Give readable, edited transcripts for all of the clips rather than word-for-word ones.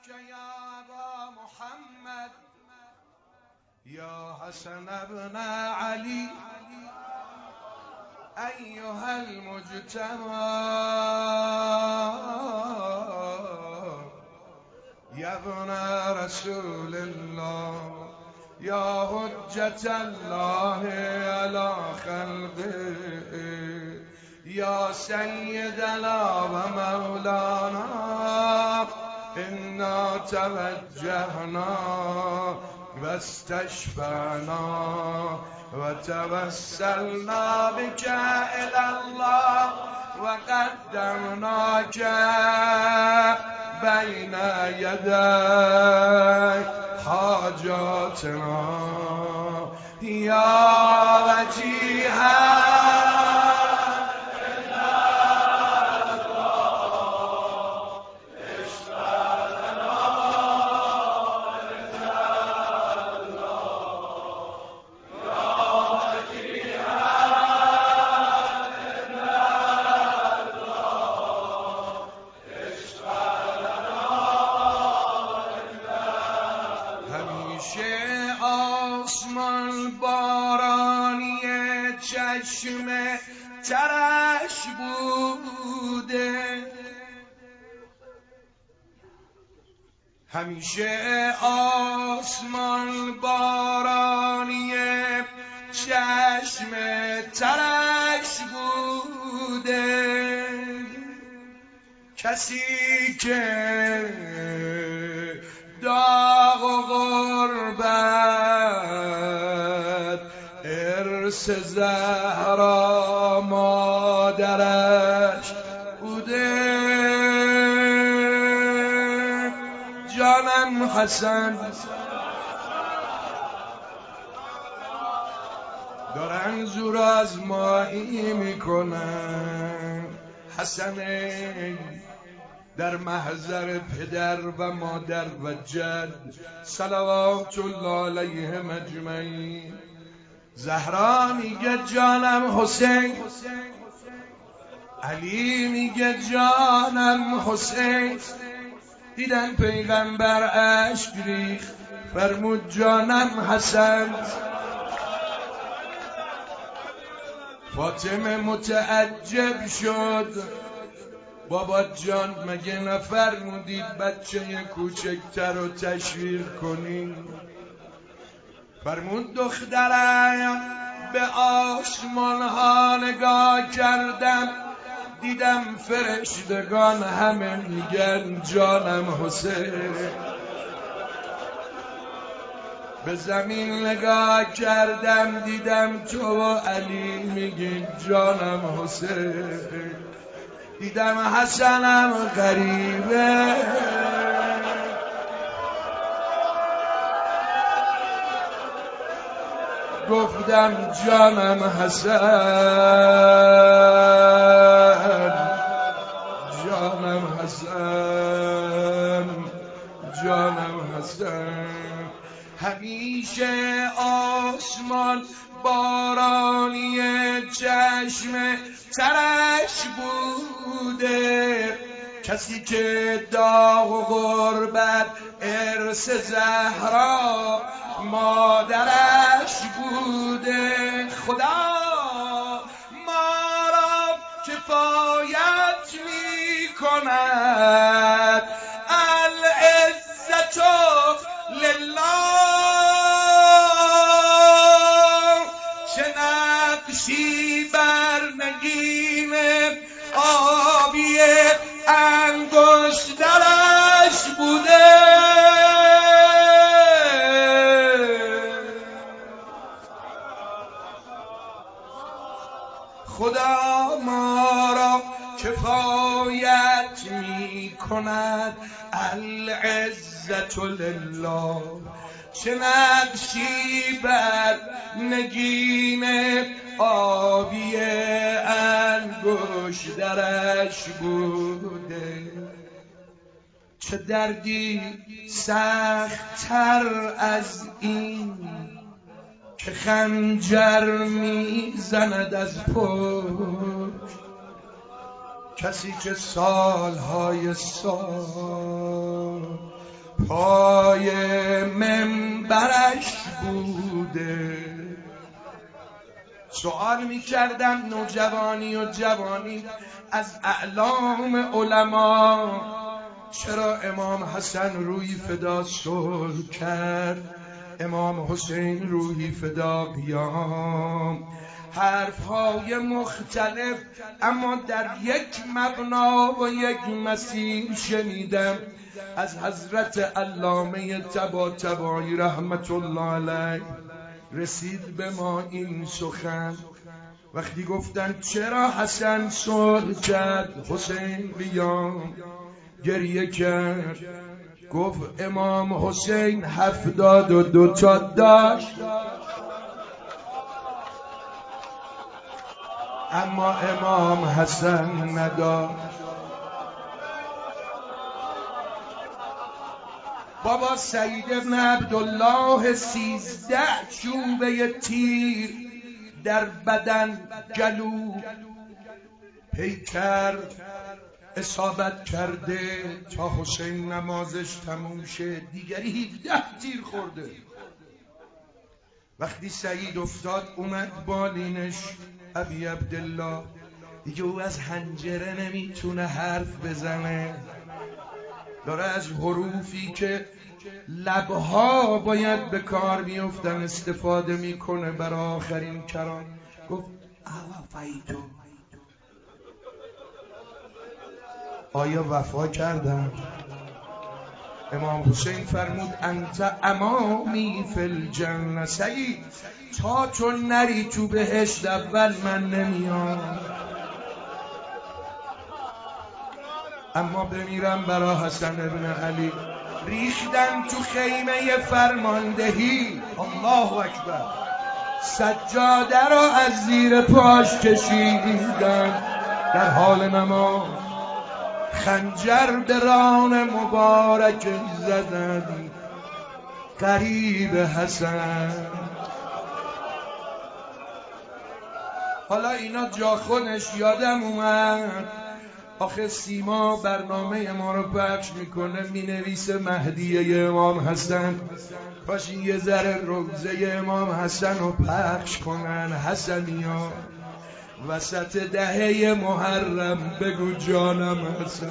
يا أبا محمد يا حسن ابن علي أيها المجتمع يا ابن رسول الله يا حجة الله على خلقه يا سيدنا ومولانا إنا توجهنا واستشفعنا وتوسلنا بك إلى الله وقدمناك بين يدي حاجاتنا يا وجيها آسمان بارانی چشم ترش بوده همیشه آسمان بارانی چشم ترش بوده کسی که داغ و غربت ارث زهرا مادرش بوده جانم حسن دارن زور آزمایی میکنن حسن در محضر پدر و مادر و جد صلوات الله علیهم اجمعین زهرا میگه جانم حسین علی میگه جانم حسین دیدن پیغمبر اشک ریخت فرمود جانم حسن فاطمه متعجب شد بابا جان مگه نفرمودید بچه کوچکتر رو تشویر کنین فرمود دخترم به آسمان ها نگاه کردم دیدم فرشتگان همه میگن جانم حسین به زمین نگاه کردم دیدم تو و علی میگین جانم حسین دیدم حسنم غریبه گفتم جانم حسن جانم حسن جانم حسن همیشه آسمان بارانی چشم ترش بوده کسی که داغ و غربت ارث زهرا مادرش بوده خدا ما را کفایت می کند العزت لله چه نقشی بر نگین آبی انگشترش بوده خدا ما را کفایت می کند العزت لله چه نقشی بر نگین آبی انگشترش بوده چه دردی سخت‌تر از این که خنجر میزند از پشت کسی که سالهای سال پای منبرش بوده. سوال می‌کردم نوجوانی و جوانی از اعلام علما چرا امام حسن روحی فدا صلح کرد، امام حسین روحی فدا قیام، حرفهای مختلف اما در یک مبنا و یک مسیر شنیدم از حضرت علامه طباطبایی رحمت الله علیه. رسید به ما این سخن وقتی گفتن چرا حسن صلح کرد حسین قیام، گریه کرد، گفت امام حسین 72 تا داشت اما امام حسن نداشت. بابا سید ابن عبدالله 13 چوبه تیر در بدن، گلو، پیکر اصابت کرده تا حسین نمازش تموم شه، دیگری 17 تیر خورده. وقتی سعید افتاد اومد بالینش ابی عبدالله، دیگه او از حنجره نمیتونه حرف بزنه، داره از حروفی که لبها باید به کار بیفتن استفاده میکنه برای آخرین کلام. گفت اوفیتو، آیا وفا کردم؟ امام حسین فرمود انت امامی فی الجنه، سعید تا تو نری تو بهشت اول من نمیام، اما بمیرم برا حسن ابن علی. ریختن تو خیمه فرماندهی، الله اکبر، سجاده را از زیر پاش کشیدن در حال نماز، خنجر به ران مبارک زدن قریب حسن. حالا اینا جا خودش یادم اومد، آخه سیما برنامه ما رو پخش میکنه، مینویسه مهدیه امام حسن، کاش یه ذره روزه امام حسن رو پخش کنن. حسنیا وسط دهه محرم بگو جانم حسن.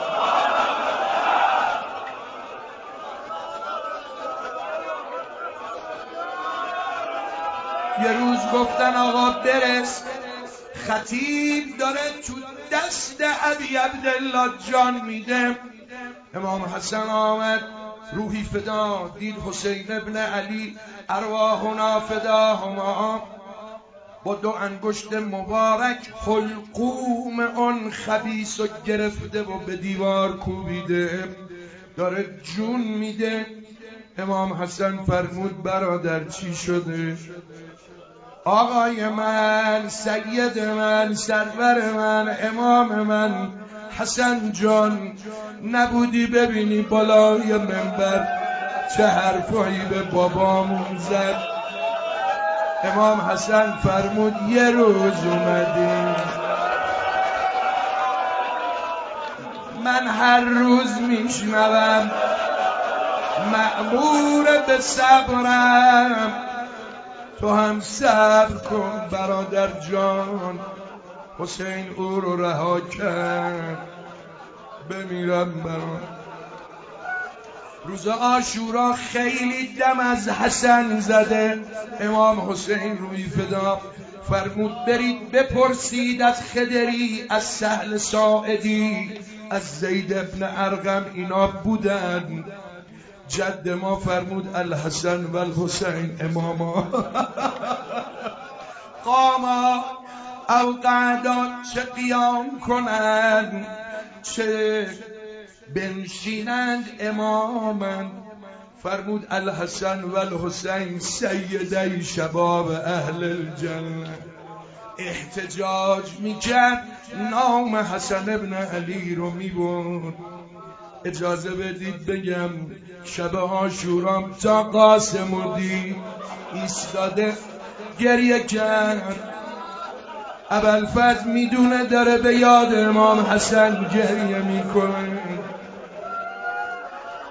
یه روز گفتن آقا برس، خطیب داره تو دست ابی عبدالله جان میده. امام حسن آمد روحی فدا، دید حسین ابن علی ارواحنا فداهما با 2 انگشت مبارک حلقوم اون خبیث و گرفته و به دیوار کوبیده، داره جون میده. امام حسن فرمود برادر چی شده؟ آقای من، سید من، سرور من، امام من، حسن جان، نبودی ببینی بالای منبر چه حرفایی به بابامون زد؟ امام حسن فرمود یه روز اومدی، من هر روز میشنوم، مأمور به صبرم، تو هم صبر کن برادر جان. حسین او رو رها کرد، بمیرم بران. روز عاشورا خیلی دم از حسن زده. امام حسین روی فدا فرمود برید بپرسید از خدری، از سهل ساعدی، از زید ابن ارقم، اینا بودن. جد ما فرمود الحسن و الحسین اماما قاما او قعدا، چه قیام کنند چه بنشینند امامند. فرمود الحسن و الحسین سیدی شباب اهل الجنه. احتجاج میکرد، نام حسن ابن علی رو میبرد. اجازه بدید بگم شب عاشورا تا قاسمودی ایستاده گریه کرد. ابوالفضل میدونه داره به یاد امام حسن گریه میکنه.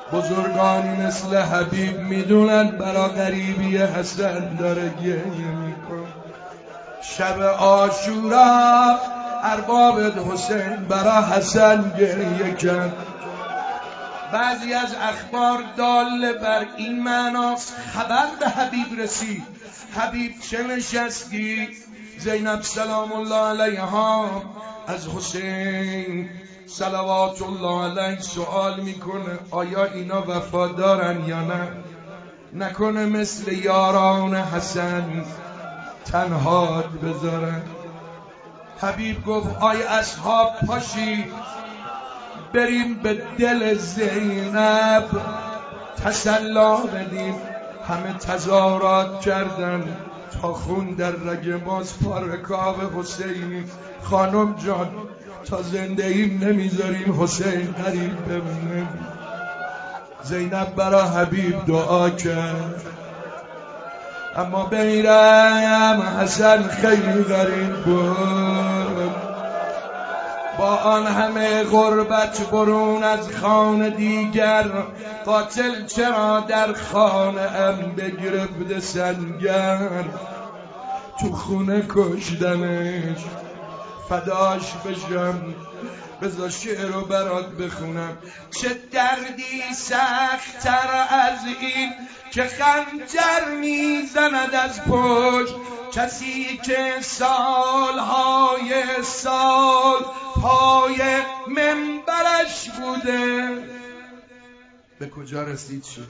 بزرگانی مثل حبیب میدونن برا غریبی حسن داره گریه میکن. شب عاشورا ارباب حسین برا حسن گریه کرد. بعضی از اخبار دال بر این معناست خبر به حبیب رسید. حبیب چه نشستی؟ زینب سلام الله علیها از حسین صلوات الله علیه سوال میکنه آیا اینا وفادارن یا نه؟ نکنه مثل یاران حسن تنها بذارن. حبیب گفت آی اصحاب پاشی بریم به دل زینب تسلا بدیم. همه تظاهرات کردن تا خون در رگ باز پارکاب حسینی. خانم جان تا زنده ایم نمیذاریم حسین غریب بمونه. زینب برا حبیب دعا کرد اما بمیرم حسن خیلی غریب بود. با آن همه غربت برون از خانه دیگر قاتل چرا در خانه ام بگرفته سنگر. تو خونه کشدنش فداش بشم. بذار شعر رو برات بخونم. چه دردی سخت‌تر از این که خنجر میزند از پشت کسی که سالهای سال پای منبرش بوده. به کجا رسید شد؟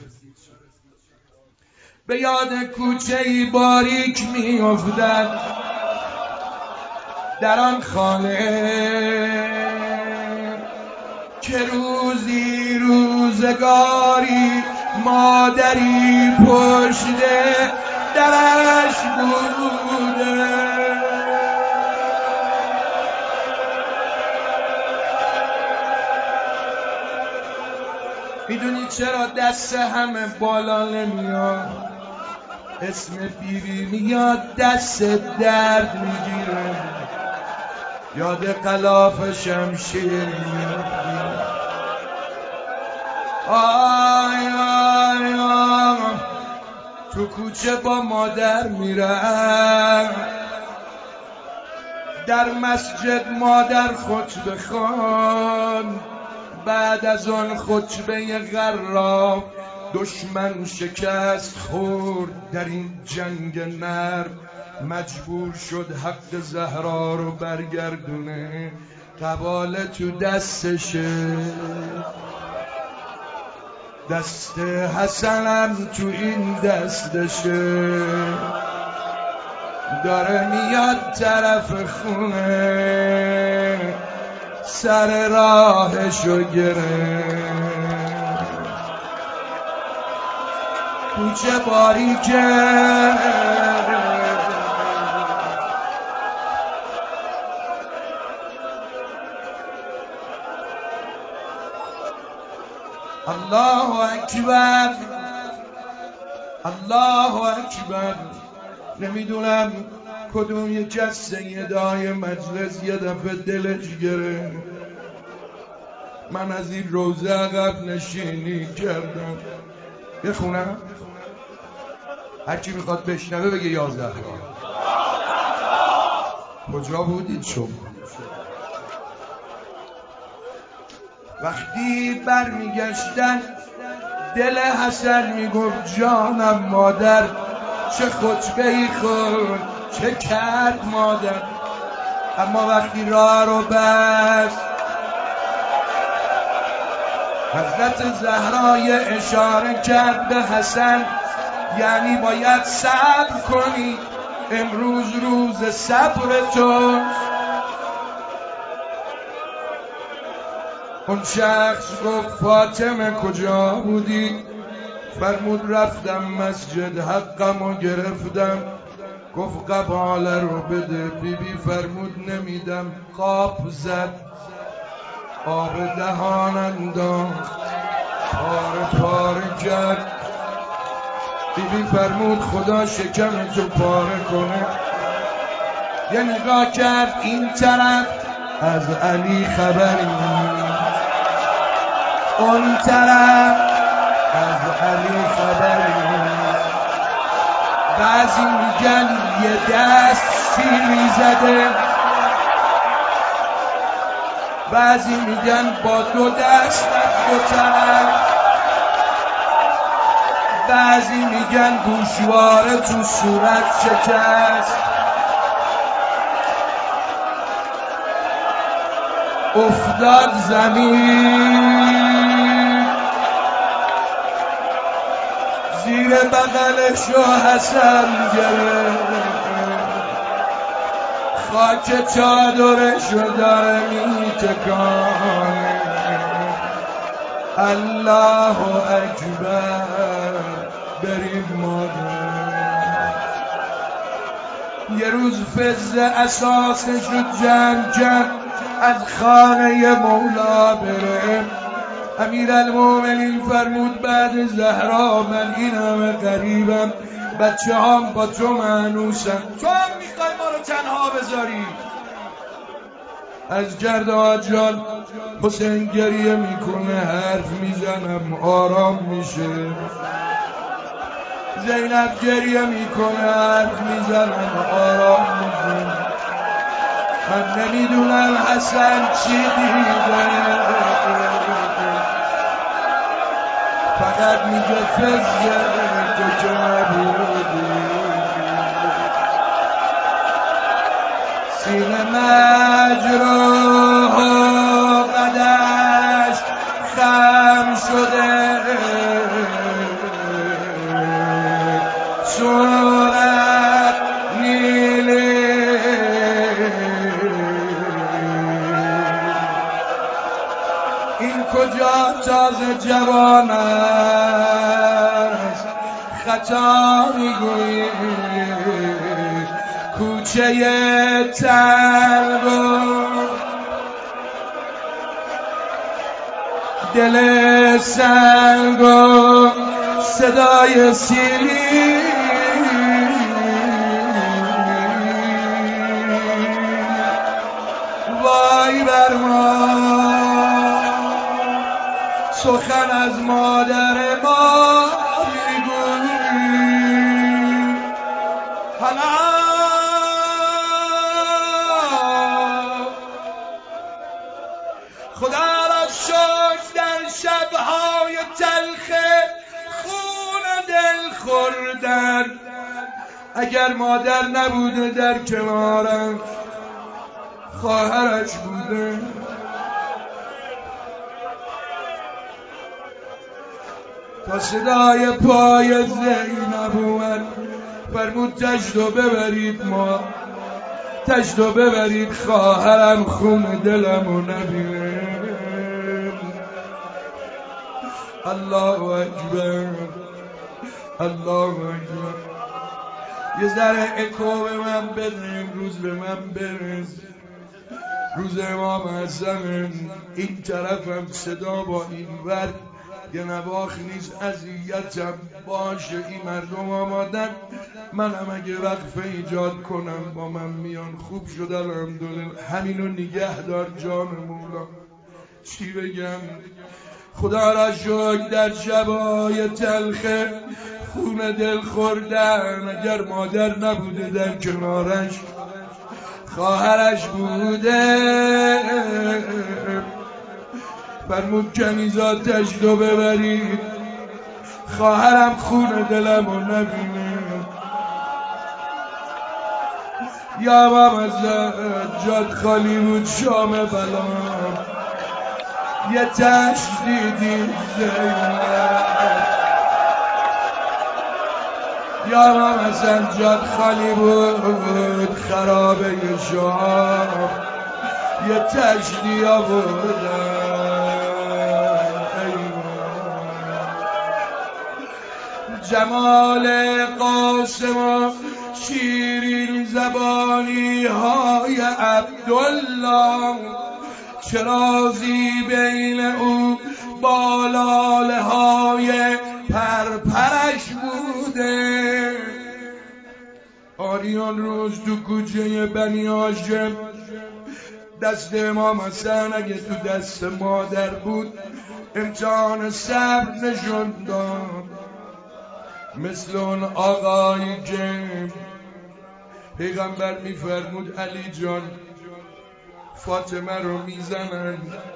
به یاد کوچه‌ای باریک میافتد در آن خانه که روزی روزگاری مادری پشت درش بوده. میدونی چرا دست همه بالا نمیاد؟ اسم بیبی میاد دست درد میگیره. یاد غلاف شمشیر میاد. آی آی آی تو کوچه با مادر میرم. در مسجد مادر خطبه خوان. بعد از آن خطبه غراف دشمن شکست خورد در این جنگ نرم. مجبور شد حق زهرا رو برگردونه. قباله تو دستشه دست حسنم تو این دستشه. داره میاد طرف خونه سر راهشو گره. کوچه باریکه الله اکبر الله اکبر. نمیدونم کدوم یکی از سیدای مجلس یه دفعه دلش گره. من از این روزه عقب نشینی کردم. بخونم هرچی میخواد بشنوه بگه 11 کجا بودید شما؟ وقتی برمیگشتن دل حسن میگفت جانم مادر چه خطبه‌ای خورد چه کرد مادر. اما وقتی راه رو بست حضرت زهرای اشاره کرد به حسن یعنی باید صبر کنی امروز روز صبر تو. اون شخص گفت فاطمه کجا بودی؟ فرمود رفتم مسجد حقمو گرفتم. گفت قباله رو بده. بیبی فرمود نمیدم. خواب زد آب دهان انداخت پاره پاره کرد. بیبی فرمود خدا شکمتو پاره کنه. یه نگاه کرد این طرف از علی خبری اون طرف از علی خبری. بعضی میگن یه دست شیری زده، بعضی میگن با 2 دست از 2 طرف، بعضی میگن گوشواره تو صورت شکست. افتاد زمین زیر بغلشو حسن گرفت، خاک چادرشو داره میتکانه. الله اکبر بریم مادر. یه روز فضل اساسشو جمع کرد از خانه مولا بره. امیرالمومنین فرمود بعد زهرا من این همه غریبم، بچه هم با تو مانوسن، تو هم میخوای ما رو تنها بذاری؟ از جرداد جان حسین گریه میکنه، حرف میزنم آرام میشه. زینب گریه میکنه، حرف میزنم آرام میشه. من نمیدونم حسن چی دیده، فقط میگه فضل تو که نبودی. سینه مجروح و قدش خم شده، صورت نیلی این کجا تازه جوان است، خطا میگویی کوچه تنگ و دل سنگ و صدای سیلی. وای بر ما سخن از مادر ما میگویی. حالا خدا را شکر در شبهای تلخ خون دل خوردن، اگر مادر نبوده در کنارم خواهرش بوده. تا صدای پای زینب اومد فرمود تشتو ببرید، ما تشتو ببرید، خواهرم خون دلمو نبینه. الله اکبر، الله اکبر. یه ذره اکو به من بده، امروز به من برس. روز امام حسن این طرفم صدا با این ور، یه نواخ نیست اذیتم باشه. این مردم آمادن، منم اگه وقفه ایجاد کنم با من میان. خوب شد الحمدلله. همینو نگه دار جان مولا. چی بگم؟ خدا را شکر در شبای تلخ خون دل خوردن، اگر مادر نبوده در کنارش خواهرش بوده. فرمود کنیزاتش دو ببرید، خواهرم خون دلمو نبینه. یا امام حضرت جاد خالی بود شام بلا، یه تشت دیدی زینب. یا امام حسن جاد خالی بود خرابه شام، یه تشتی آوردن. جمال قاسم شیرین زبانی های عبدالله، چرازی بین او با لاله های پرپرش بوده. آریان روز تو کوچه بنی هاشم دست امام حسن اگه تو دست مادر بود امتحان صبر نشون داد. مثل اون آقایی که پیغمبر میفرمود علی جان فاطمه رو میزنن،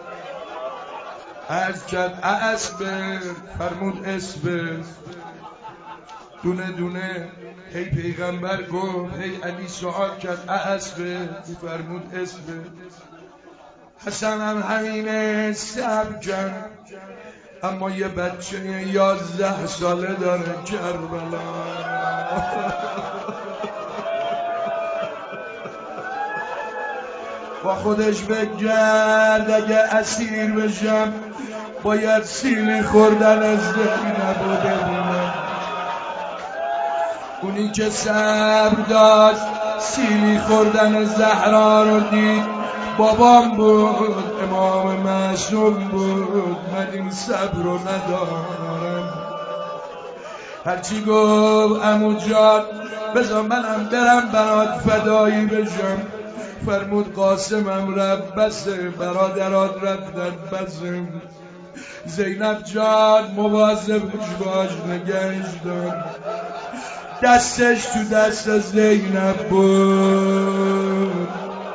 عرض کرد اصبر، فرمود اصبر. دونه دونه هی پیغمبر گفت، هی علی سوال کرد اصبر، فرمود اصبر. حسن هم همینه صبر کرد. اما یه بچه 11 ساله داره کربلا. با خودش بگرد اگه اسیر بشم باید سیلی خوردن از زینب رو ببینم. اونی که صبر داشت سیلی خوردن زهرا رو دید بابام بود، امام معصوم بود. من این صبر رو ندارم. هرچی گفت عمو جان بذار منم برم برات فدایی بشم. فرمود قاسمم رفت بسه، برادرات رفتن بسه. زینب جان مواظبش باش، نگهش دار. دستش تو دست زینب بود.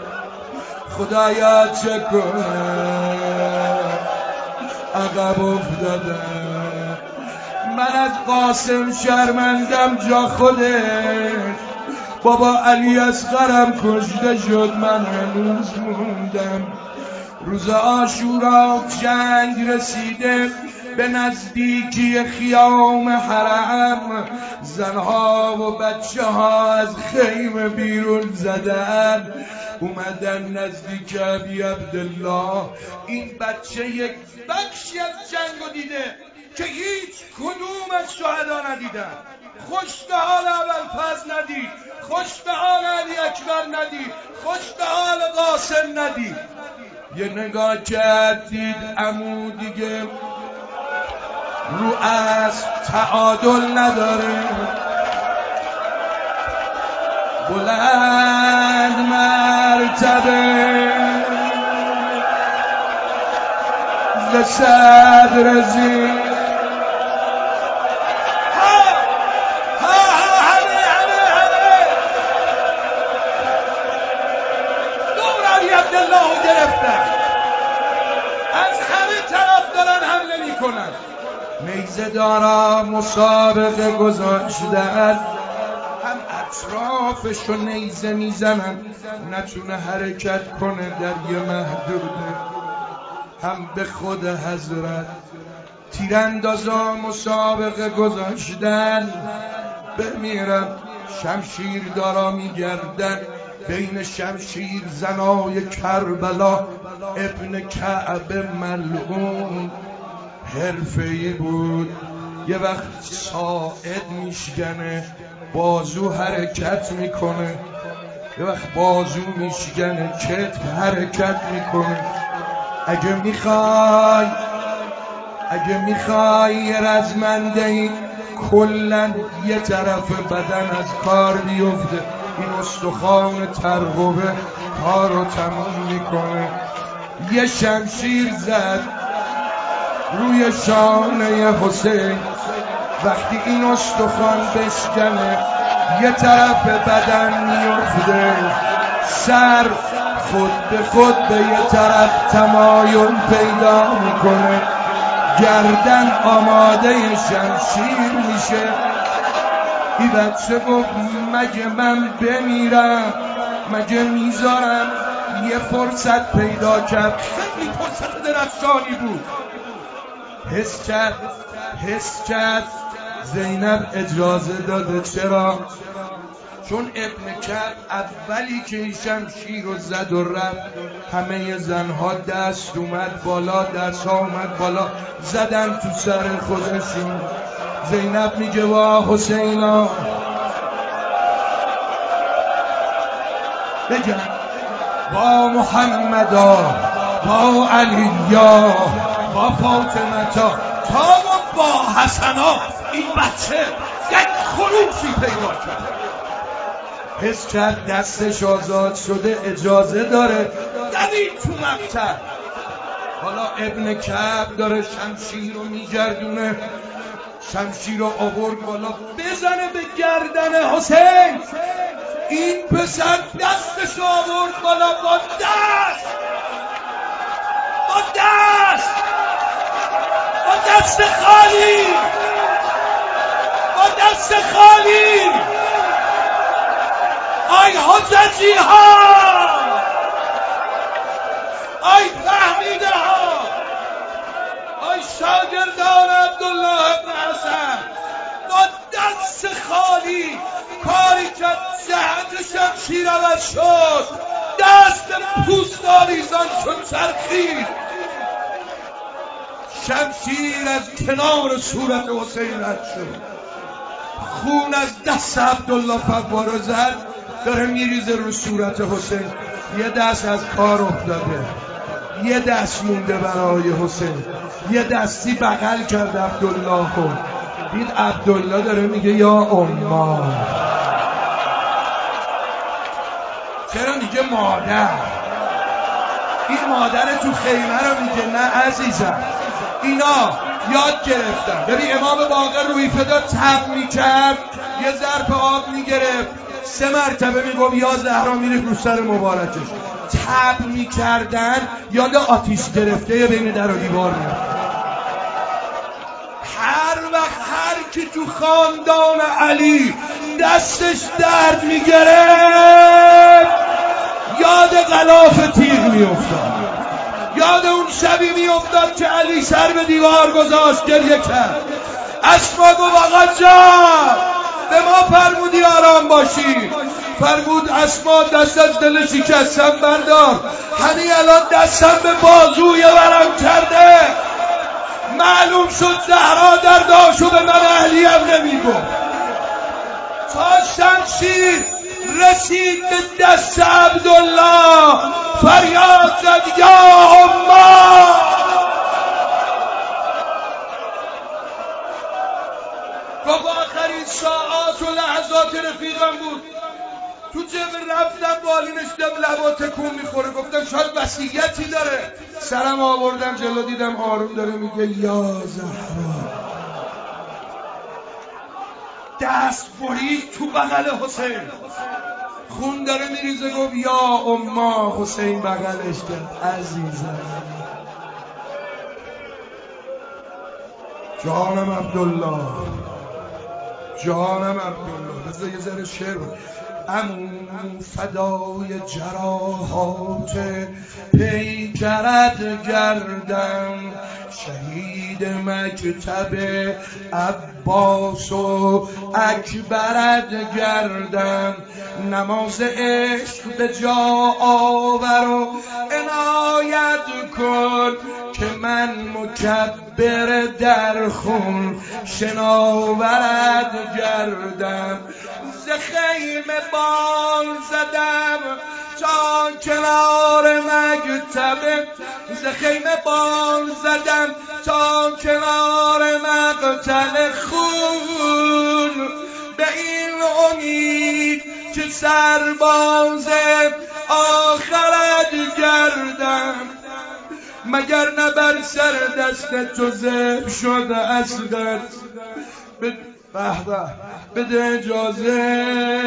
خدایا چه کنه عقب افتادم. من از قاسم شرمندم جا خودش. بابا علی اصغرم کشته شد، من هنوز موندم. روز عاشورا جنگ رسیده به نزدیکی خیام حرم. زنها و بچه ها از خیمه بیرون زدن، اومدن نزدیک ابی عبدالله. این بچه یک بخشی از جنگو دیده که هیچ کدوم از شهدا ندیدن. خوش به حال ابوالفضل ندید، خوش به حال علی اکبر ندید، خوش به حال قاسم ندید. یه نگاه کرد دید عمو دیگه رو اسب تعادل نداره. بلند مرتبه ز صدر زیر عبدالله گرفتن، از همه طرف دارن حمله میکنن. نیزه دارا مسابقه گذاشتن، هم اطرافشو نیزه میزنن نتونه حرکت کنه در یه محدوده، هم به خود حضرت تیراندازا مسابقه گذاشتن. بمیرم شمشیر دارا میگردن بین شمشیر زنای کربلا. ابن کعب ملعون حرفه‌ای بود، یه وقت ساعد میشکنه بازو حرکت میکنه، یه وقت بازو میشکنه کتف حرکت میکنه. اگه میخوای یه رزمندهی کلن یه طرف بدن از کار بیفته، این استخوان ترقوه کارو تموم میکنه. یه شمشیر زد روی شانه حسین، وقتی این استخوان بشکنه یه طرف بدن میفته، سر خود به خود به یه طرف تمایل پیدا میکنه، گردن آماده شمشیر میشه. این بچه گفت مگه من بمیرم؟ مگه میذارم یه فرصت پیدا کرد؟ خیلی فرصت درخشانی بود. حس کرد زینب اجازه داده. چرا؟ چون ابن کعب اولی که این شمشیر رو زد و رفت همه زنها دست اومد بالا، دست ها اومد بالا، زدن تو سر خودشون. زینب میگه وا حسینا، بگن با محمدا، با علیا، با فاطمتا، تا و با حسنا. این بچه یک خروشی پیدا کرد، حس کرد دستش آزاد شده، اجازه داره دوید تو مقتل. حالا ابن کعب داره شمشیر رو میگردونه، شمشیر رو آورد بالا بزنه به گردن حسین. این پسر دستش رو آورد بالا با دست خالی، با دست خالی. آی حججی ها، آی فهمیده ها، آی شاگردان عبدالله ابن حسن، با دست خالی کاری که جهت شمشیر عوض شد، دست پوست آویزان شد، چرخید. شمشیر از کنار صورت حسین رد شد، خون از دست عبدالله فواره زد، داره میریزه رو صورت حسین. یه دست از کار افتاده، یه دست مونده برای حسین. یه دستی بغل کرد عبدالله خود. دید عبدالله داره میگه یا اما. چرا میگه مادر؟ این مادر تو خیمه رو میگه نه عزیزم، اینا یاد گرفتن. ببین امام باقر روی فدا تب میکرد، یه ظرف آب میگرفت، 3 مرتبه میگم یا زهرا، میره رو سر مبارکش. تب میکردن یاد آتیش گرفته بین در و دیوار میاد. هر وقت هر کی تو خاندان علی دستش درد میگرفت، یاد غلاف تیغ میافتاد، یاد اون شبی میافتاد که علی سر به دیوار گذاشت، گریه کرد. اسما گفت آقا جان به ما فرمودی آرام باشی. فرمود اسما دست از دل شکستم بردار، همین الان دستم به بازوی ورم کرده. معلوم شد زهرا درداشو به من اهلیم نمیگفت. تا شمشیر رسید به دست عبدالله، فریاد زد یا اما. گفت آخرین ساعات و لحظات رفیقم بود، تو جبه رفتم بالینش دم لبا تکون میخوره، گفتم شاید وصیتی داره. سرم آوردم جلو، دیدم آروم داره میگه یا زهرا. دست برید تو بغل حسین، خون داره میریزه. گفت یا اما. حسین بغلش کرد. عزیزم، جانم عبدالله، جانم عبدالله. بذار یه ذره شعر عمو فدای جراحات پیکرت گردم، شهید مکتب عباس و اکبرت گردم. نماز عشق به جا آور و عنایت کن، که من مکبر در خون شناورت گردم. ز خیمه بال زدم تا کنار مکتب، ز خیمه بال زدم تا کنار مقتل خون، به این امید که سرباز آخرت گردم. مگر نه بر سر دست تو ذبح شده اصغر. به بده اجازه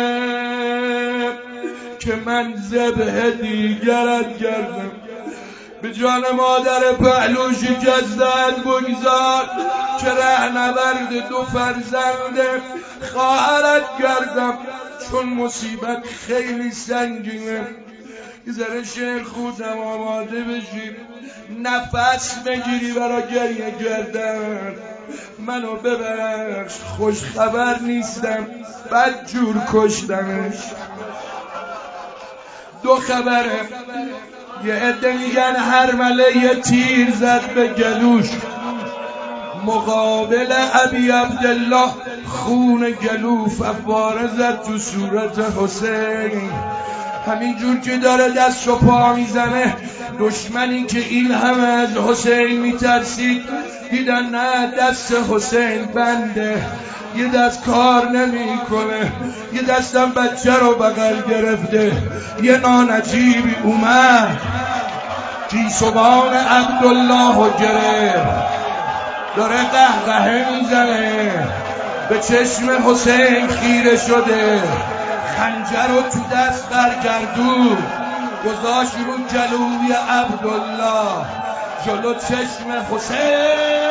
که من ذبح دیگرت گردم. به جان مادر پهلو شکستت بگذار، که رهنورد 2 فرزند خواهرت گردم. چون مصیبت خیلی سنگینه، یه ذره شعر خودم آماده بشیم، نفس بگیری برای گریه کردن. منو ببخش، خوش خبر نیستم، بد جور کشتمش. 2 خبره، یه عده میگن هرمله یه تیر زد به گلوش، مقابل ابی عبدالله خون گلو فواره زد تو صورت حسین. همین جور که داره دست و پا میزنه، دشمنی که این همه از حسین میترسید، دیدن نه دست حسین بنده، یه دست کار نمیکنه، یه دستم بچه رو بغل گرفته. یه نانجیبی اومد گیسوان عبدالله رو گرفت، داره قهقهه میزنه، به چشم حسین خیره شده، خنجر رو تو دست برگردون، گذاشت رو جلوی عبدالله، جلو چشم حسین